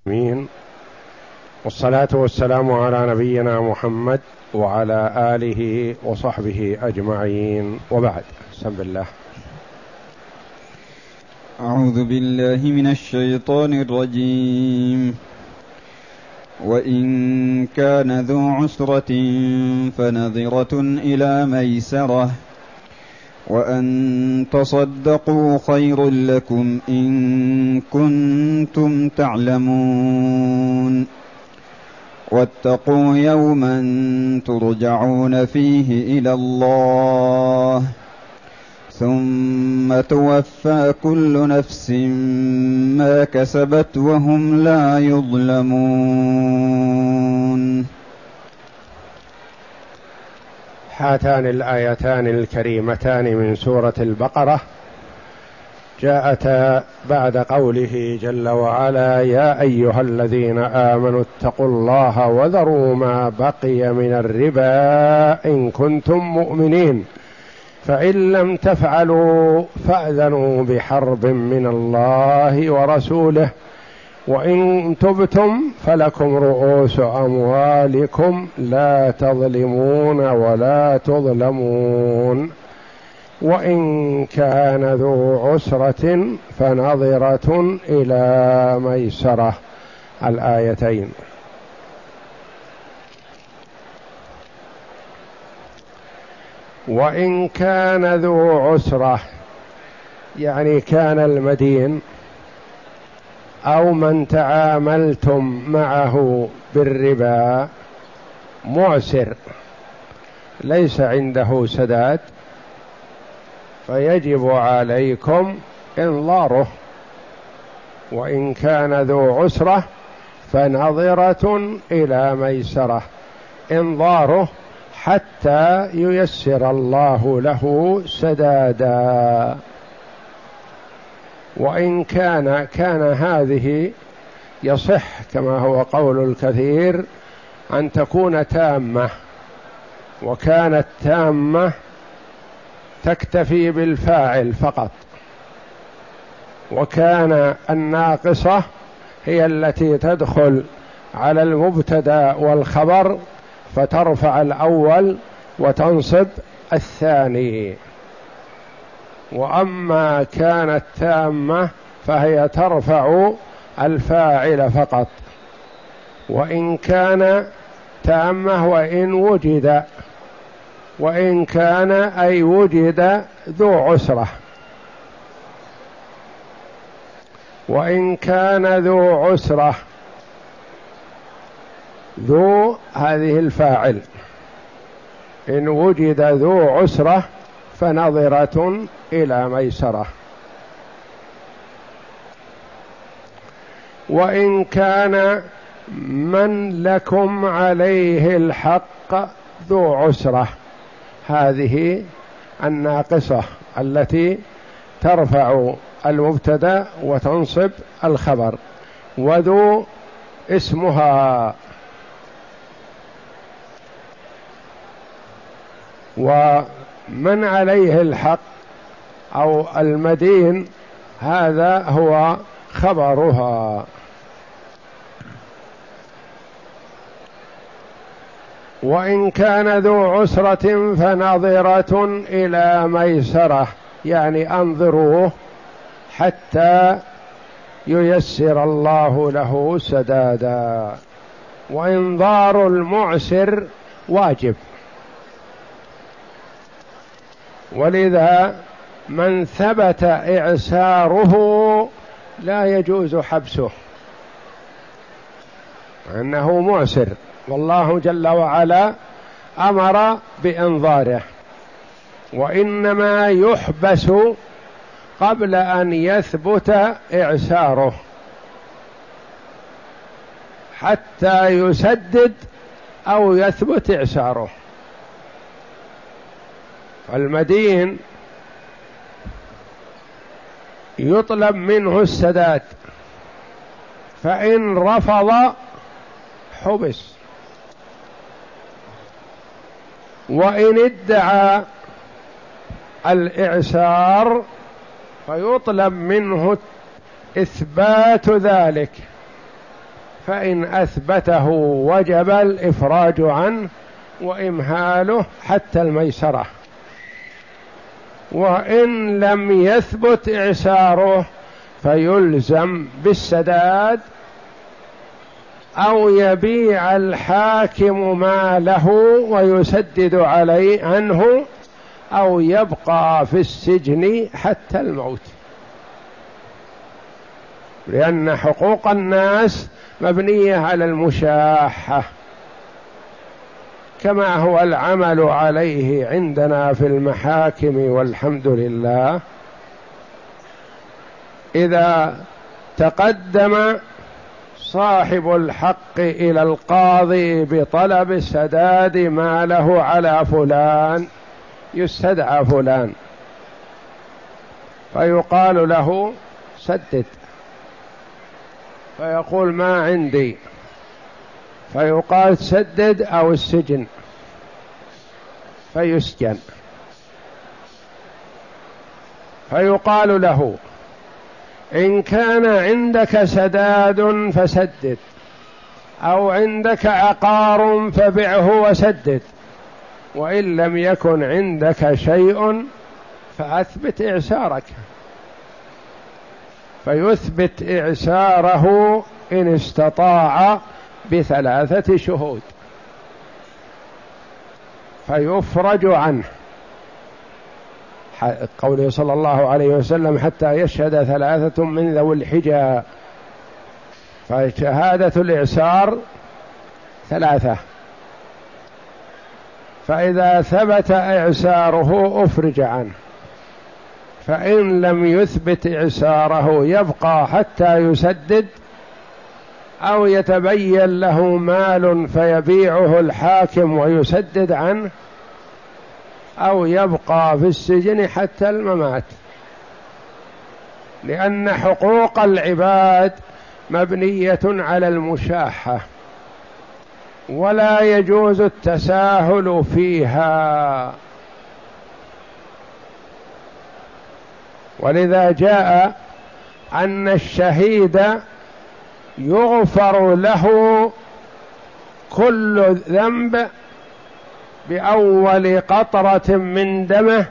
مين، والصلاة والسلام على نبينا محمد وعلى آله وصحبه أجمعين، وبعد. بسم الله. أعوذ بالله من الشيطان الرجيم. وإن كان ذو عسرة فنظرة إلى ميسرة وأن تصدقوا خير لكم إن كنتم تعلمون. واتقوا يوما ترجعون فيه إلى الله ثم توفى كل نفس ما كسبت وهم لا يظلمون. هاتان الآيتان الكريمتان من سورة البقرة جاءتا بعد قوله جل وعلا: يا أيها الذين آمنوا اتقوا الله وذروا ما بقي من الربا إن كنتم مؤمنين فإن لم تفعلوا فأذنوا بحرب من الله ورسوله وإن تبتم فلكم رؤوس أموالكم لا تظلمون ولا تظلمون. وإن كان ذو عسرة فنظرة إلى ميسرة. الآيتين. وإن كان ذو عسرة يعني كان المدين أو من تعاملتم معه بالربا معسر ليس عنده سداد فيجب عليكم إنظاره. وإن كان ذو عسرة فنظرة إلى ميسرة، إنظاره حتى ييسر الله له سدادا. وإن كان هذه يصح كما هو قول الكثير أن تكون تامة، وكانت تامة تكتفي بالفاعل فقط، وكان الناقصة هي التي تدخل على المبتدأ والخبر فترفع الأول وتنصب الثاني. وأما كانت تامة فهي ترفع الفاعل فقط. وإن كان تامة وإن كان أي وجد ذو عسرة. وإن كان ذو عسرة، ذو هذه الفاعل، إن وجد ذو عسرة فنظرة إلى ميسرة. وإن كان من لكم عليه الحق ذو عسرة، هذه الناقصة التي ترفع المبتدأ وتنصب الخبر، وذو اسمها. ومن عليه الحق أو المدين هذا هو خبرها. وإن كان ذو عسرة فنظرة إلى ميسرة، يعني أنظروه حتى ييسر الله له سدادا. وإنظار المعسر واجب، ولذا من ثبت إعساره لا يجوز حبسه أنه معسر، والله جل وعلا أمر بإنظاره، وإنما يحبس قبل أن يثبت إعساره حتى يسدد أو يثبت إعساره. المدين يطلب منه السداد، فإن رفض حبس، وإن ادعى فإن أثبته وجب الإفراج عنه وإمهاله حتى الميسرة، وإن لم يثبت إعساره فيلزم بالسداد أو يبيع الحاكم ماله ويسدد عليه عنه، أو يبقى في السجن حتى الموت، لأن حقوق الناس مبنية على المشاحة كما هو العمل عليه عندنا في المحاكم والحمد لله. إذا تقدم صاحب الحق إلى القاضي بطلب سداد ما له على فلان، يستدعى فلان فيقال له سدد، فيقول ما عندي، فيقال سدد أو السجن، فيسجن. فيقال له إن كان عندك سداد فسدد، أو عندك عقار فبعه وسدد، وإن لم يكن عندك شيء فأثبت إعسارك، فيثبت إعساره إن استطاع ب3 شهود فيفرج عنه، قوله صلى الله عليه وسلم حتى يشهد 3 من ذوي الحجى، فشهادة الإعسار 3، فإذا ثبت إعساره أفرج عنه، فإن لم يثبت إعساره يبقى حتى يسدد، أو يتبين له مال فيبيعه الحاكم ويسدد عنه، أو يبقى في السجن حتى الممات، لأن حقوق العباد مبنية على المشاحة ولا يجوز التساهل فيها. ولذا جاء أن الشهيد يغفر له كل ذنب بأول قطرة من دمه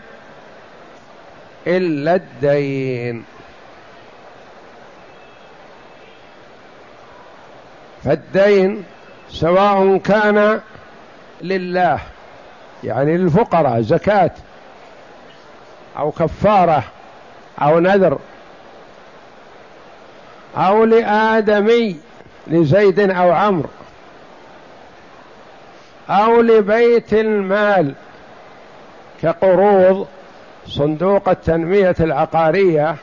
إلا الدين، فالدين سواء كان لله يعني للفقراء زكاة أو كفارة أو نذر، أو لآدمي لزيد أو عمرو، أو لبيت المال كقروض صندوق التنمية العقارية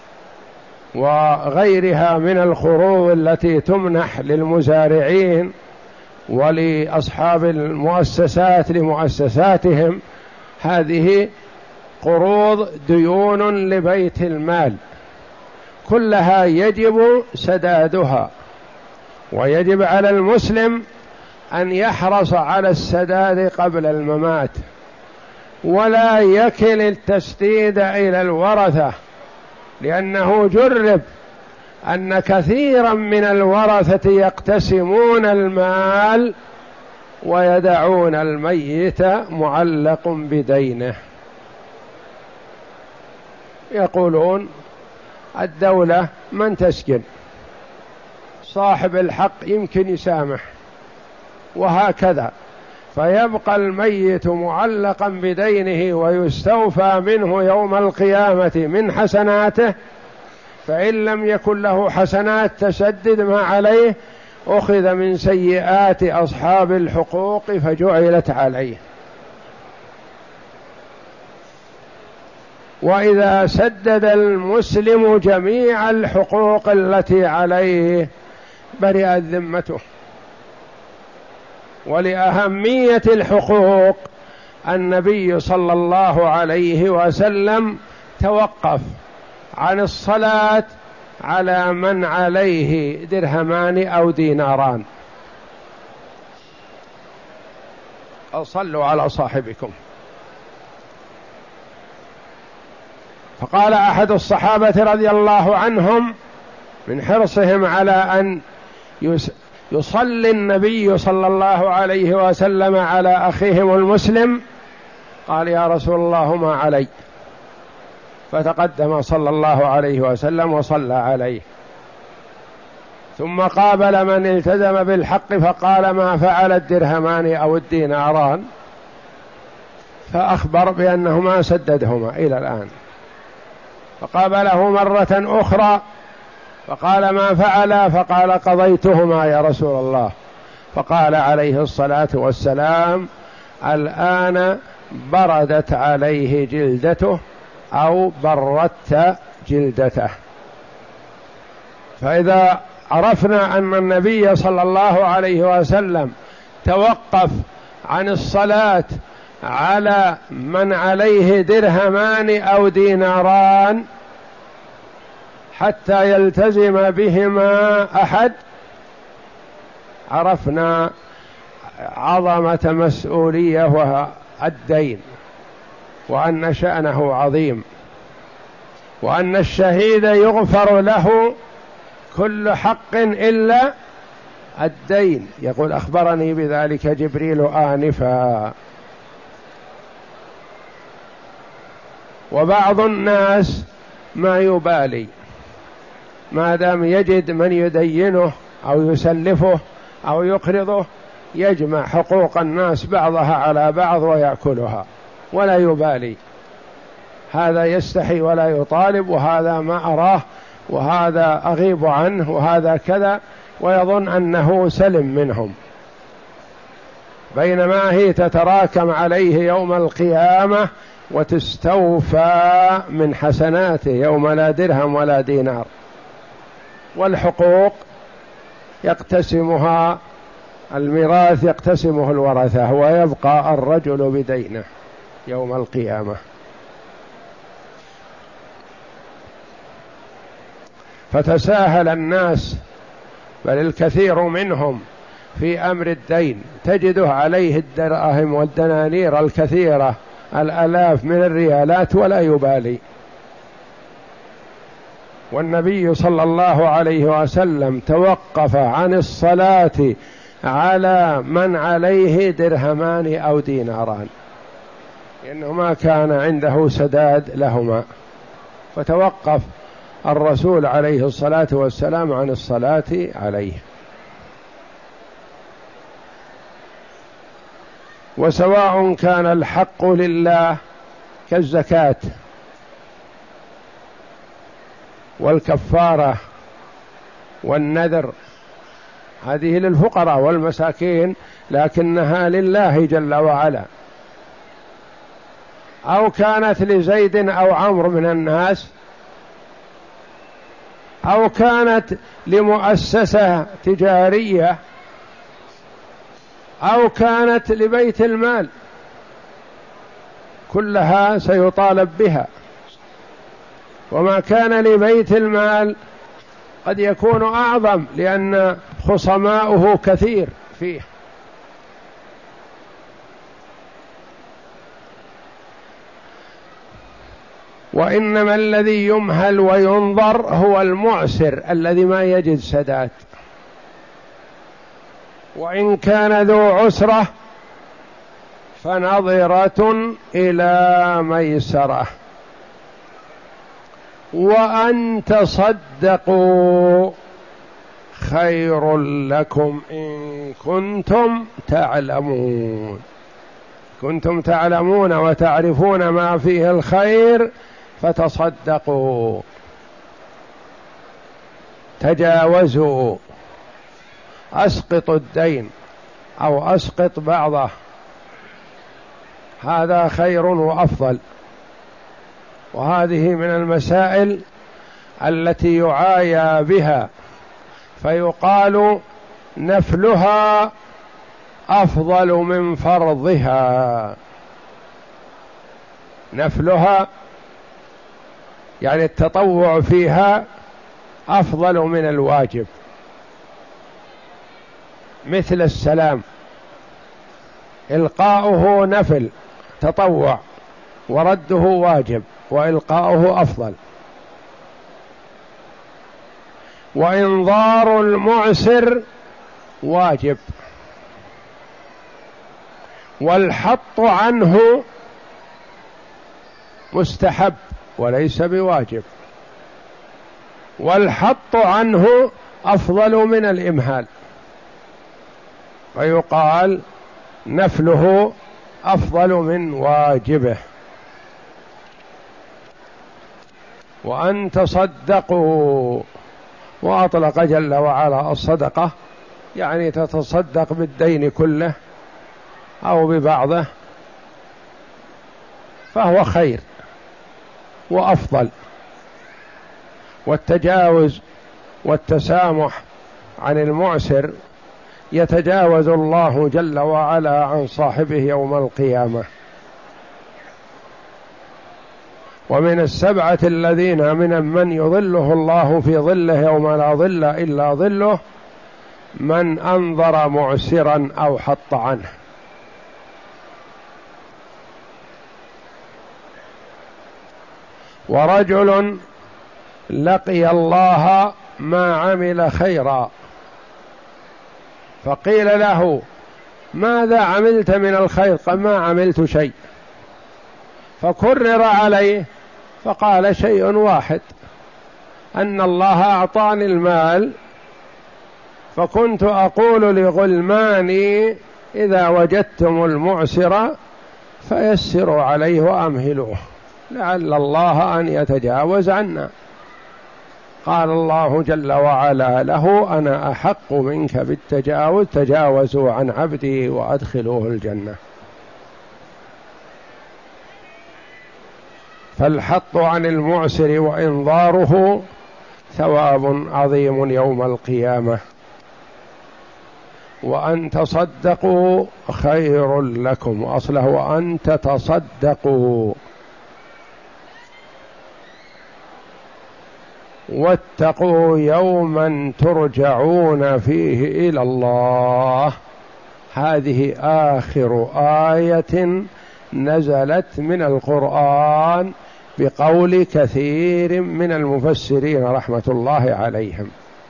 وغيرها من القروض التي تمنح للمزارعين ولأصحاب المؤسسات لمؤسساتهم، هذه قروض ديون لبيت المال كلها يجب سدادها، ويجب على المسلم أن يحرص على السداد قبل الممات، ولا يكل التسديد إلى الورثة، لأنه جرب أن كثيرا من الورثة يقتسمون المال ويدعون الميت معلق بدينه، يقولون الدولة من تسجن، صاحب الحق يمكن يسامح، وهكذا، فيبقى الميت معلقا بدينه ويستوفى منه يوم القيامة من حسناته، فإن لم يكن له حسنات تسدد ما عليه أخذ من سيئات أصحاب الحقوق فجعلت عليه. وإذا سدد المسلم جميع الحقوق التي عليه برئت ذمته. ولأهمية الحقوق النبي صلى الله عليه وسلم توقف عن الصلاة على من عليه درهمان أو ديناران. صلوا على صاحبكم. فقال أحد الصحابة رضي الله عنهم من حرصهم على أن يصلي النبي صلى الله عليه وسلم على أخيهم المسلم، قال يا رسول الله ما علي، فتقدم صلى الله عليه وسلم وصلى عليه. ثم قابل من التزم بالحق فقال ما فعل الدرهمان أو الديناران، فأخبر بأنه ما سددهما إلى الآن. فقابله مرة أخرى فقال ما فعل، فقال قضيتهما يا رسول الله. فقال عليه الصلاة والسلام الآن بردت عليه جلدته أو بردت جلدته. فإذا عرفنا أن النبي صلى الله عليه وسلم توقف عن الصلاة على من عليه درهمان أو ديناران حتى يلتزم بهما أحد، عرفنا عظمة مسؤولية والدين، وأن شأنه عظيم، وأن الشهيد يغفر له كل حق إلا الدين. يقول أخبرني بذلك جبريل آنفا. وبعض الناس ما يبالي ما دام يجد من يدينه أو يسلفه أو يقرضه، يجمع حقوق الناس بعضها على بعض ويأكلها ولا يبالي، هذا يستحي ولا يطالب، وهذا ما أراه، وهذا أغيب عنه، وهذا كذا، ويظن أنه سلم منهم، بينما هي تتراكم عليه يوم القيامة وتستوفى من حسناته يوم لا درهم ولا دينار. والحقوق يقتسمها الميراث، يقتسمه الورثة، ويبقى الرجل بدينه يوم القيامة. فتساهل الناس، بل الكثير منهم في أمر الدين تجده عليه الدراهم والدنانير الكثيرة، الآلاف من الريالات، ولا يبالي. والنبي صلى الله عليه وسلم توقف عن الصلاة على من عليه درهمان أو ديناران، لأنه ما كان عنده سداد لهما، فتوقف الرسول عليه الصلاة والسلام عن الصلاة عليه. وسواء كان الحق لله كالزكاة والكفارة والنذر، هذه للفقراء والمساكين لكنها لله جل وعلا، أو كانت لزيد أو عمرو من الناس، أو كانت لمؤسسة تجارية، أو كانت لبيت المال، كلها سيطالب بها. وما كان لبيت المال قد يكون أعظم لأن خصماؤه كثير فيه. وإنما الذي يمهل وينظر هو المعسر الذي ما يجد سداد، وإن كان ذو عسرة فنظرة إلى ميسرة، وأن تصدقوا خير لكم إن كنتم تعلمون. كنتم تعلمون وتعرفون ما فيه الخير فتصدقوا، تجاوزوا، أسقطوا الدين أو أسقط بعضه، هذا خير وأفضل. وهذه من المسائل التي يعايا بها، فيقال نفلها أفضل من فرضها. نفلها يعني التطوع فيها أفضل من الواجب، مثل السلام، إلقاؤه نفل تطوع ورده واجب، وإلقاؤه أفضل. وإنظار المعسر واجب، والحط عنه مستحب وليس بواجب، والحط عنه أفضل من الإمهال، ويقال نفله أفضل من واجبه. وأن تصدقوا، وأطلق جل وعلا الصدقة يعني تتصدق بالدين كله أو ببعضه، فهو خير وأفضل. والتجاوز والتسامح عن المعسر يتجاوز الله جل وعلا عن صاحبه يوم القيامة. ومن السبعة الذين من يظله الله في ظله يوم لا ظل إلا ظله من أنظر معسرا أو حط عنه. ورجل لقي الله ما عمل خيرا فقيل له ماذا عملت من الخير؟ قال ما عملت شيء، فكرر عليه فقال شيء واحد، أن الله أعطاني المال فكنت أقول لغلماني إذا وجدتم المعسر فيسروا عليه وأمهلوه لعل الله أن يتجاوز عنا. قال الله جل وعلا له أنا أحق منك بالتجاوز، تجاوزوا عن عبدي وأدخلوه الجنة. فالحط عن المعسر وإنظاره ثواب عظيم يوم القيامة. وأن تصدقوا خير لكم، أصله وأن تتصدقوا. واتقوا يوما ترجعون فيه إلى الله. هذه آخر آية نزلت من القرآن بقول كثير من المفسرين رحمة الله عليهم.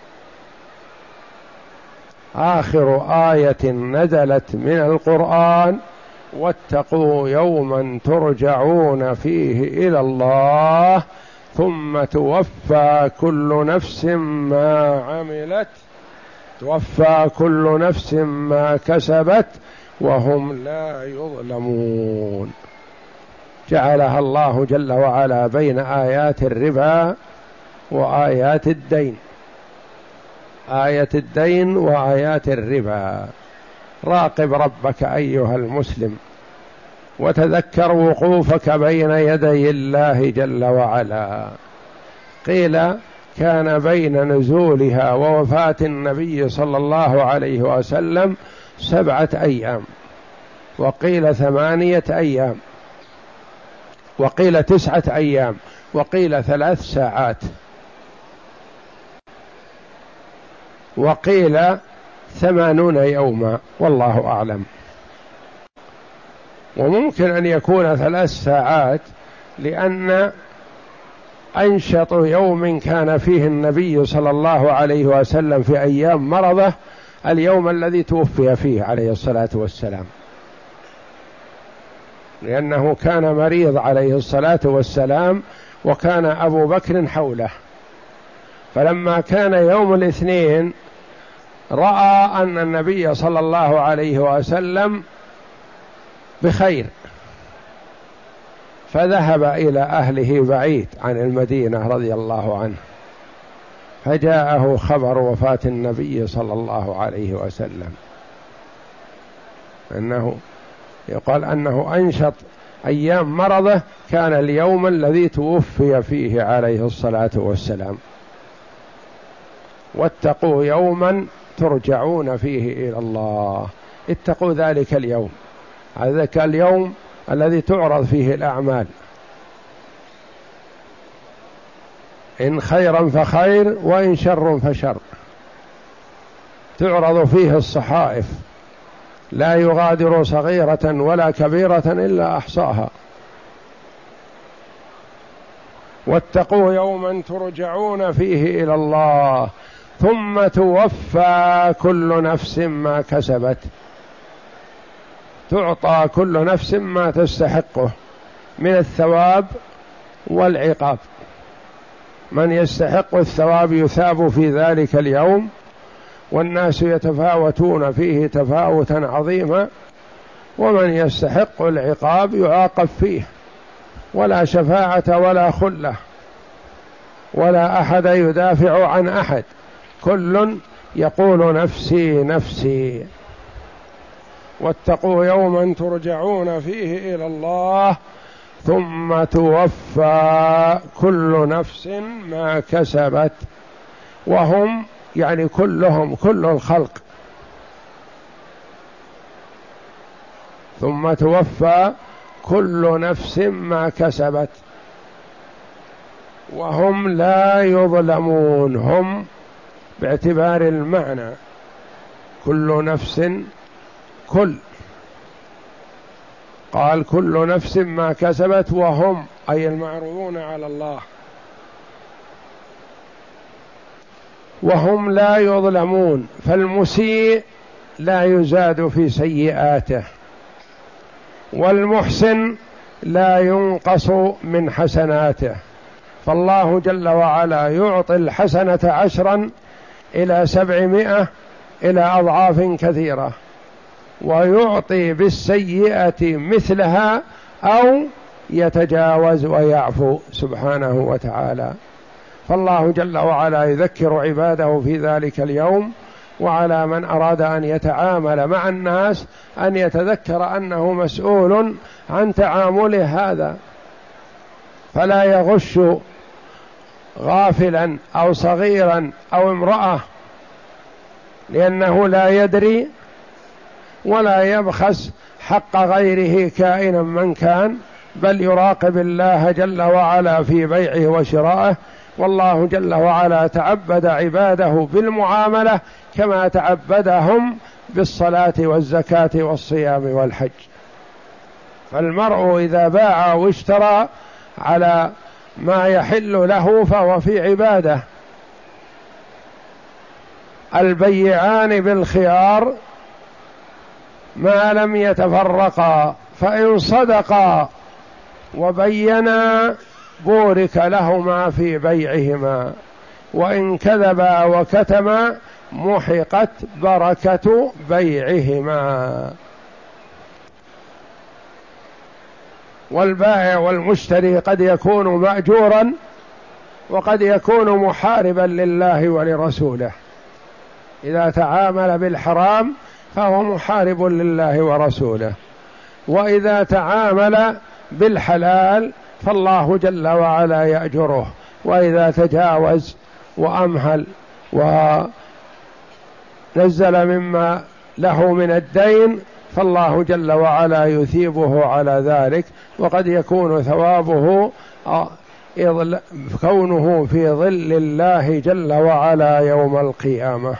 آخر آية نزلت من القرآن واتقوا يوما ترجعون فيه إلى الله ثم توفى كل نفس ما عملت، توفى كل نفس ما كسبت وهم لا يظلمون. جعلها الله جل وعلا بين آيات الربا وآيات الدين، آية الدين وآيات الربا. راقب ربك أيها المسلم وتذكر وقوفك بين يدي الله جل وعلا. قيل كان بين نزولها ووفاة النبي صلى الله عليه وسلم 7 أيام، وقيل 8 أيام، وقيل 9 أيام، وقيل 3 ساعات، وقيل 80 يوما، والله أعلم. وممكن أن يكون 3 ساعات لأن أنشط يوم كان فيه النبي صلى الله عليه وسلم في أيام مرضه اليوم الذي توفي فيه عليه الصلاة والسلام، لأنه كان مريض عليه الصلاة والسلام وكان أبو بكر حوله، فلما كان يوم الاثنين رأى أن النبي صلى الله عليه وسلم بخير فذهب إلى أهله بعيد عن المدينة رضي الله عنه، فجاءه خبر وفاة النبي صلى الله عليه وسلم، أنه يقال أنه أنشط أيام مرضه كان اليوم الذي توفي فيه عليه الصلاة والسلام. واتقوا يوما ترجعون فيه إلى الله، اتقوا ذلك اليوم، ذلك اليوم الذي تعرض فيه الأعمال، إن خيرا فخير وإن شر فشر، تعرض فيه الصحائف لا يغادر صغيرة ولا كبيرة إلا أحصاها. واتقوا يوما ترجعون فيه إلى الله ثم توفى كل نفس ما كسبت، تعطى كل نفس ما تستحقه من الثواب والعقاب. من يستحق الثواب يثاب في ذلك اليوم، والناس يتفاوتون فيه تفاوتا عظيما، ومن يستحق العقاب يعاقب فيه، ولا شفاعة ولا خلة ولا أحد يدافع عن أحد، كل يقول نفسي نفسي. واتقوا يوما ترجعون فيه إلى الله ثم توفى كل نفس ما كسبت، وهم يعني كلهم، كل الخلق. ثم توفى كل نفس ما كسبت وهم لا يظلمون. هم باعتبار المعنى، كل نفس، كل، قال كل نفس ما كسبت وهم أي المعروضون على الله، وهم لا يظلمون. فالمسيء لا يزاد في سيئاته، والمحسن لا ينقص من حسناته. فالله جل وعلا يعطي الحسنة 10 إلى 700 إلى أضعاف كثيرة، ويعطي بالسيئة مثلها أو يتجاوز ويعفو سبحانه وتعالى. فالله جل وعلا يذكر عباده في ذلك اليوم، وعلى من أراد أن يتعامل مع الناس أن يتذكر أنه مسؤول عن تعامله هذا، فلا يغش غافلا أو صغيرا أو امرأة، لأنه لا يدري، ولا يبخس حق غيره كائنا من كان، بل يراقب الله جل وعلا في بيعه وشرائه. والله جل وعلا تعبد عباده بالمعاملة كما تعبدهم بالصلاة والزكاة والصيام والحج. فالمرء إذا باع واشترى على ما يحل له فهو في عبادة. البيعان بالخيار ما لم يتفرقا، فإن صدقا وبينا بورك لهما في بيعهما، وإن كذبا وكتما محقت بركة بيعهما. والبائع والمشتري قد يكون مأجورا وقد يكون محاربا لله ولرسوله. إذا تعامل بالحرام فهو محارب لله ورسوله، وإذا تعامل بالحلال فالله جل وعلا يأجره، وإذا تجاوز وأمهل ونزل مما له من الدين فالله جل وعلا يثيبه على ذلك، وقد يكون ثوابه كونه في ظل الله جل وعلا يوم القيامة.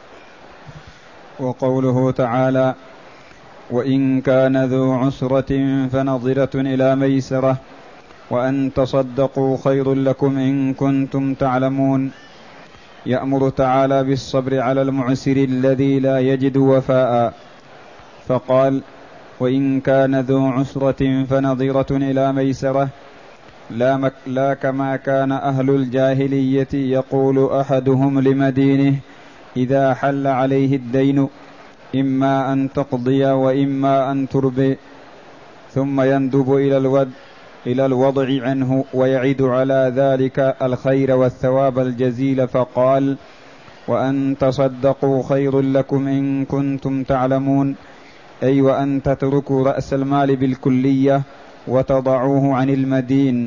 وقوله تعالى: وإن كان ذو عسرة فنظرة إلى ميسرة وأن تصدقوا خير لكم إن كنتم تعلمون. يأمر تعالى بالصبر على المعسر الذي لا يجد وفاء، فقال: وإن كان ذو عسرة فنظرة إلى ميسرة، لا كما كان أهل الجاهلية يقول أحدهم لمدينه إذا حل عليه الدين: إما أن تقضي وإما أن تربي، ثم يندب إلى الوضع عنه ويعد على ذلك الخير والثواب الجزيل، فقال: وأن تصدقوا خير لكم إن كنتم تعلمون، أي وأن تتركوا رأس المال بالكلية وتضعوه عن المدين.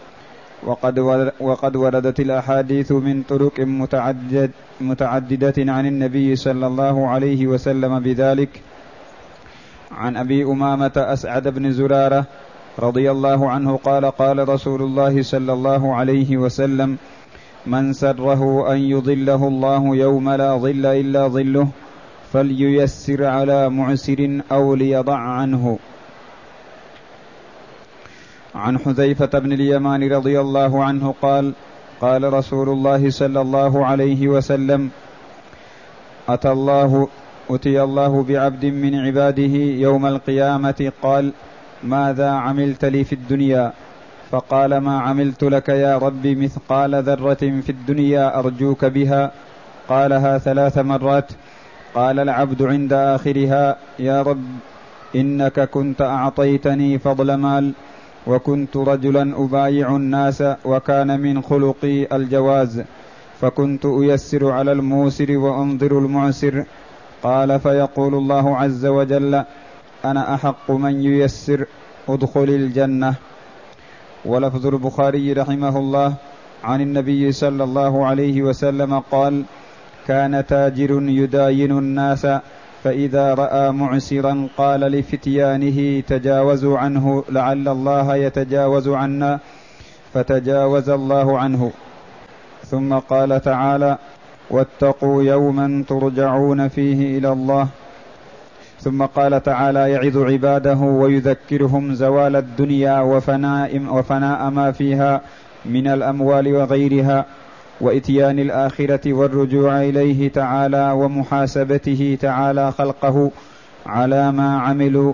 وقد وردت الأحاديث من طرق متعددة عن النبي صلى الله عليه وسلم بذلك. عن أبي أمامة أسعد بن زرارة رضي الله عنه قال: قال رسول الله صلى الله عليه وسلم: من سره أن يظله الله يوم لا ظل إلا ظله فلييسر على معسر أو ليضع عنه. عن حذيفة بن اليمان رضي الله عنه قال: قال رسول الله صلى الله عليه وسلم: أتي الله بعبد من عباده يوم القيامة قال: ماذا عملت لي في الدنيا؟ فقال: ما عملت لك يا رب مثقال ذرة في الدنيا أرجوك بها. قالها 3 مرات. قال العبد عند آخرها: يا رب إنك كنت أعطيتني فضل مال، وكنت رجلا أبايع الناس، وكان من خلقي الجواز، فكنت أيسر على الموسر وأنظر المعسر. قال: فيقول الله عز وجل: أنا أحق من ييسر، ادخل الجنة. ولفظ البخاري رحمه الله عن النبي صلى الله عليه وسلم قال: كان تاجر يداين الناس، فإذا رأى معسرا قال لفتيانه: تجاوزوا عنه لعل الله يتجاوز عنا، فتجاوز الله عنه. ثم قال تعالى: واتقوا يوما ترجعون فيه إلى الله. ثم قال تعالى يعظ عباده ويذكرهم زوال الدنيا وفناء ما فيها من الأموال وغيرها، وإتيان الآخرة والرجوع إليه تعالى، ومحاسبته تعالى خلقه على ما عملوا،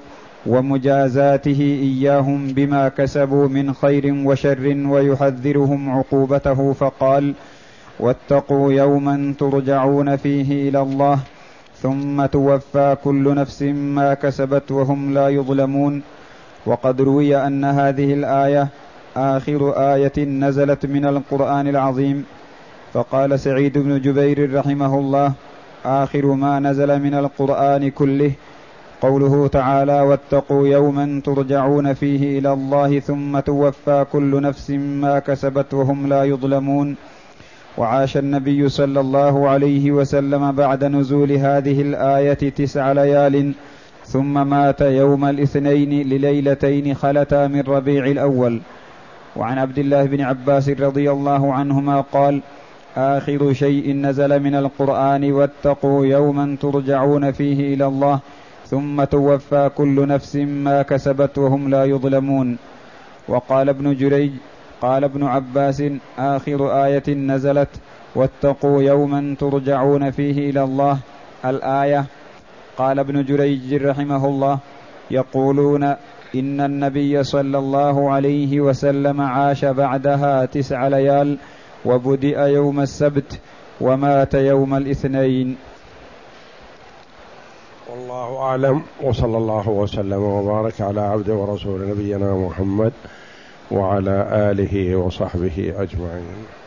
ومجازاته إياهم بما كسبوا من خير وشر، ويحذرهم عقوبته. فقال: واتقوا يوما ترجعون فيه إلى الله ثم توفى كل نفس ما كسبت وهم لا يظلمون. وقد روي أن هذه الآية آخر آية نزلت من القرآن العظيم. فقال سعيد بن جبير رحمه الله: آخر ما نزل من القرآن كله قوله تعالى: واتقوا يوما ترجعون فيه إلى الله ثم توفى كل نفس ما كسبت وهم لا يظلمون. وعاش النبي صلى الله عليه وسلم بعد نزول هذه الآية 9 ليال، ثم مات يوم الاثنين لليلتين خلتا من ربيع الأول. وعن عبد الله بن عباس رضي الله عنهما قال: آخر شيء نزل من القرآن: واتقوا يوما ترجعون فيه إلى الله ثم توفى كل نفس ما كسبت وهم لا يظلمون. وقال ابن جريج: قال ابن عباس: آخر آية نزلت: واتقوا يوما ترجعون فيه إلى الله الآية. قال ابن جريج رحمه الله: يقولون إن النبي صلى الله عليه وسلم عاش بعدها 9 ليال، وبدأ يوم السبت ومات يوم الاثنين. والله أعلم، وصلى الله وسلم وبارك على عبده ورسول نبينا محمد وعلى آله وصحبه أجمعين.